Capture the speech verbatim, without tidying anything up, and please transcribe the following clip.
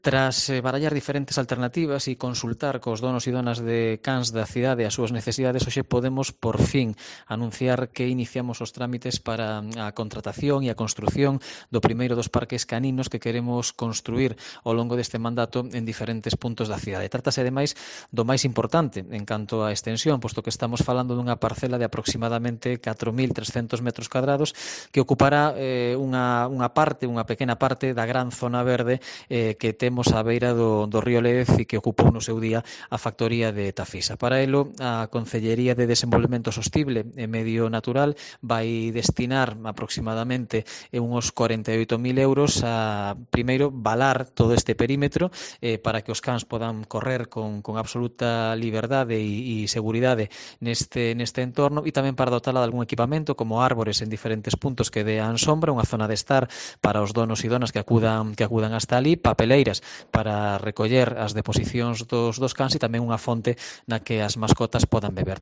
Tras eh, barallar diferentes alternativas e consultar cos donos e donas de cans da cidade as súas necesidades, hoxe podemos, por fin, anunciar que iniciamos os trámites para a contratación e a construción do primeiro dos parques caninos que queremos construir ao longo deste mandato en diferentes puntos da cidade. Trátase, ademais, do máis importante en canto a extensión, posto que estamos falando dunha parcela de aproximadamente catro mil trescentos metros cuadrados que ocupará eh, unha, unha parte, unha pequena parte da gran zona verde eh, que temos a beira do, do río Lérez e que ocupou no seu día a factoría de Tafisa. Para elo, a Concellería de Desenvolvemento Sostible e Medio Natural vai destinar aproximadamente uns corenta e oito mil euros a, primeiro, valar todo este perímetro eh, para que os cans podan correr con, con absoluta liberdade e, e seguridade neste, neste entorno, e tamén para dotarla de algún equipamento como árbores en diferentes puntos que dean sombra, unha zona de estar para os donos e donas que acudan, que acudan hasta ali, papeleiras para recoller as deposicións dos, dos cans e tamén unha fonte na que as mascotas podan beber.